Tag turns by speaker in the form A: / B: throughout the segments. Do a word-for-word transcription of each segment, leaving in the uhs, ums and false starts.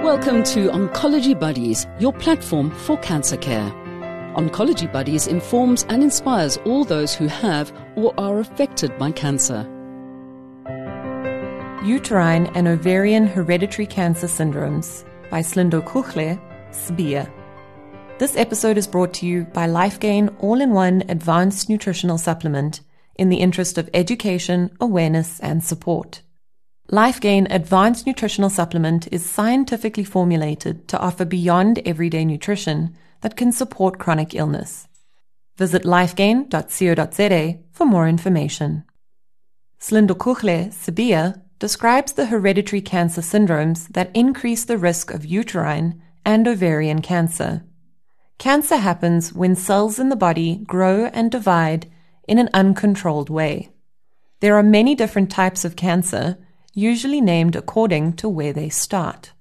A: Welcome to Oncology Buddies, your platform for cancer care. Oncology Buddies informs and inspires all those who have or are affected by cancer.
B: Uterine and Ovarian Hereditary Cancer Syndromes by Slindo Kuchle, Sibiya. This episode is brought to you by LifeGain All-in-One Advanced Nutritional Supplement in the interest of education, awareness, and support. LifeGain Advanced Nutritional Supplement is scientifically formulated to offer beyond everyday nutrition that can support chronic illness. Visit lifegain dot co dot za for more information. Slindo Kuchle, Sibiya, describes the hereditary cancer syndromes that increase the risk of uterine and ovarian cancer. Cancer happens when cells in the body grow and divide in an uncontrolled way. There are many different types of cancer, usually named according to where they start.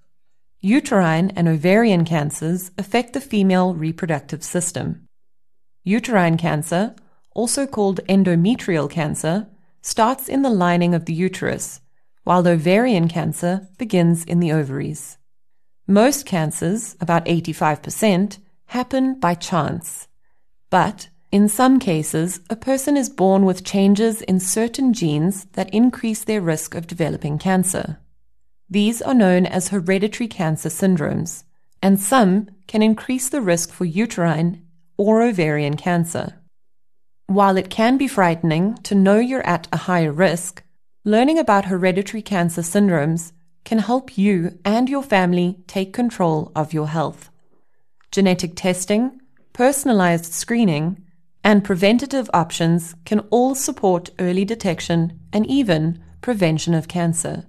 B: Uterine and ovarian cancers affect the female reproductive system. Uterine cancer, also called endometrial cancer, starts in the lining of the uterus, while ovarian cancer begins in the ovaries. Most cancers, about eighty-five percent, happen by chance. But in some cases, a person is born with changes in certain genes that increase their risk of developing cancer. These are known as hereditary cancer syndromes, and some can increase the risk for uterine or ovarian cancer. While it can be frightening to know you're at a higher risk, learning about hereditary cancer syndromes can help you and your family take control of your health. Genetic testing, personalized screening, and preventative options can all support early detection and even prevention of cancer.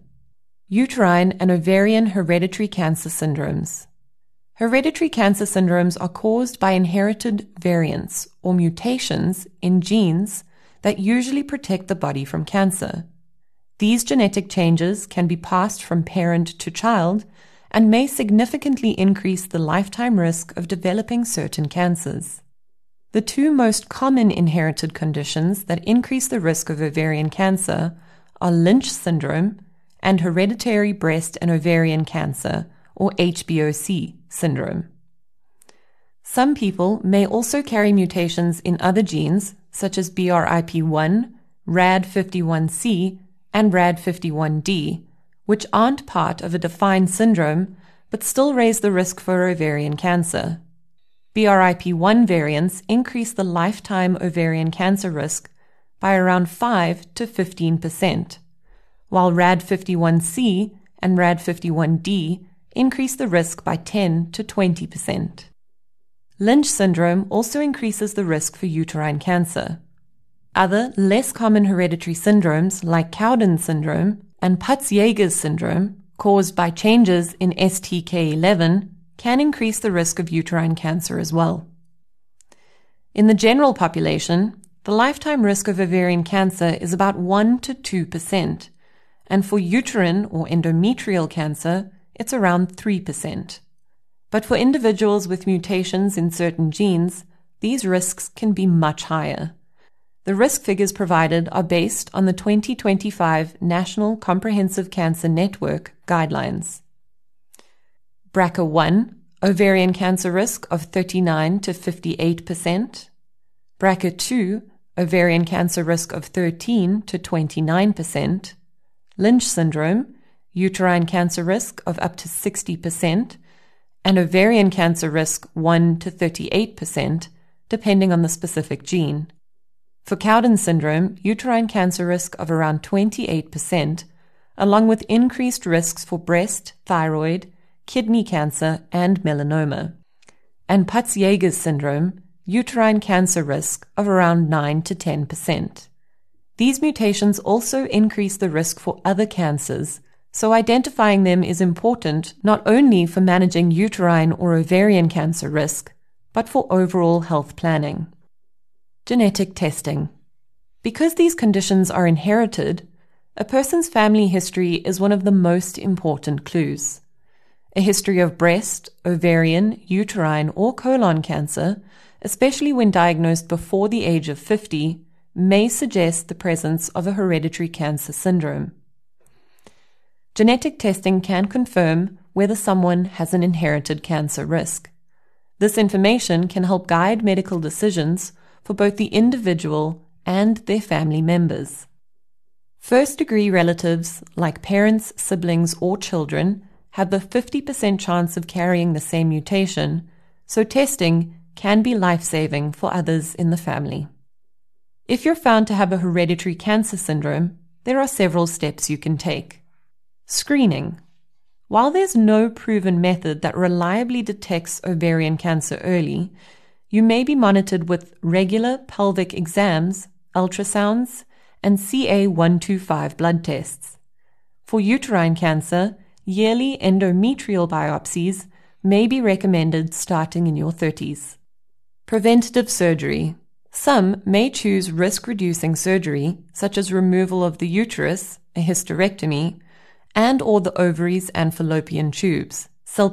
B: Uterine and ovarian hereditary cancer syndromes. Hereditary cancer syndromes are caused by inherited variants or mutations in genes that usually protect the body from cancer. These genetic changes can be passed from parent to child and may significantly increase the lifetime risk of developing certain cancers. The two most common inherited conditions that increase the risk of ovarian cancer are Lynch syndrome and hereditary breast and ovarian cancer, or H B O C syndrome. Some people may also carry mutations in other genes such as B R I P one, R A D fifty-one C, and R A D fifty-one D, which aren't part of a defined syndrome but still raise the risk for ovarian cancer. B R I P one variants increase the lifetime ovarian cancer risk by around five to fifteen percent, while R A D fifty-one C and R A D fifty-one D increase the risk by ten to twenty percent. Lynch syndrome also increases the risk for uterine cancer. Other, less common hereditary syndromes like Cowden syndrome and Peutz-Jeghers syndrome, caused by changes in S T K eleven, can increase the risk of uterine cancer as well. In the general population, the lifetime risk of ovarian cancer is about one to two percent, and for uterine or endometrial cancer, it's around three percent. But for individuals with mutations in certain genes, these risks can be much higher. The risk figures provided are based on the twenty twenty-five National Comprehensive Cancer Network guidelines. B R C A one, ovarian cancer risk of thirty-nine to fifty-eight percent. B R C A two, ovarian cancer risk of thirteen to twenty-nine percent. Lynch syndrome, uterine cancer risk of up to sixty percent, and ovarian cancer risk one to thirty-eight percent, depending on the specific gene. For Cowden syndrome, uterine cancer risk of around twenty-eight percent, along with increased risks for breast, thyroid, kidney cancer, and melanoma. And Peutz-Jeghers syndrome, uterine cancer risk of around nine to ten percent. These mutations also increase the risk for other cancers, so identifying them is important not only for managing uterine or ovarian cancer risk, but for overall health planning. Genetic testing. Because these conditions are inherited, a person's family history is one of the most important clues. A history of breast, ovarian, uterine, or colon cancer, especially when diagnosed before the age of fifty, may suggest the presence of a hereditary cancer syndrome. Genetic testing can confirm whether someone has an inherited cancer risk. This information can help guide medical decisions for both the individual and their family members. First-degree relatives, like parents, siblings, or children, have the fifty percent chance of carrying the same mutation, so testing can be life-saving for others in the family. If you're found to have a hereditary cancer syndrome, there are several steps you can take. Screening. While there's no proven method that reliably detects ovarian cancer early, you may be monitored with regular pelvic exams, ultrasounds, and C A one twenty-five blood tests. For uterine cancer, yearly endometrial biopsies may be recommended starting in your thirties. Preventative surgery. Some may choose risk-reducing surgery, such as removal of the uterus, a hysterectomy, and or the ovaries and fallopian tubes,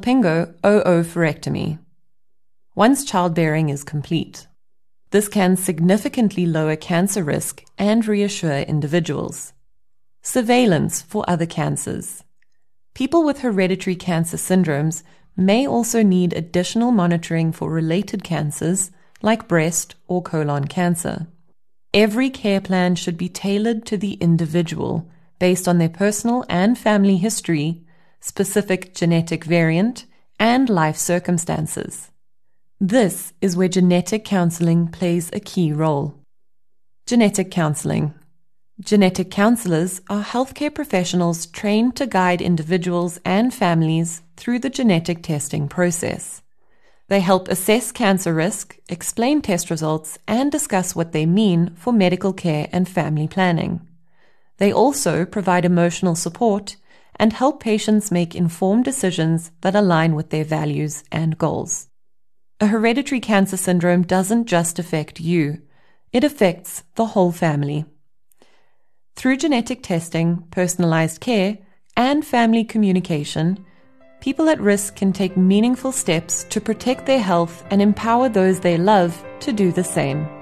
B: salpingo-oophorectomy, once childbearing is complete. This can significantly lower cancer risk and reassure individuals. Surveillance for other cancers. People with hereditary cancer syndromes may also need additional monitoring for related cancers like breast or colon cancer. Every care plan should be tailored to the individual based on their personal and family history, specific genetic variant, and life circumstances. This is where genetic counseling plays a key role. Genetic counseling. Genetic counselors are healthcare professionals trained to guide individuals and families through the genetic testing process. They help assess cancer risk, explain test results, and discuss what they mean for medical care and family planning. They also provide emotional support and help patients make informed decisions that align with their values and goals. A hereditary cancer syndrome doesn't just affect you, it affects the whole family. Through genetic testing, personalized care, and family communication, people at risk can take meaningful steps to protect their health and empower those they love to do the same.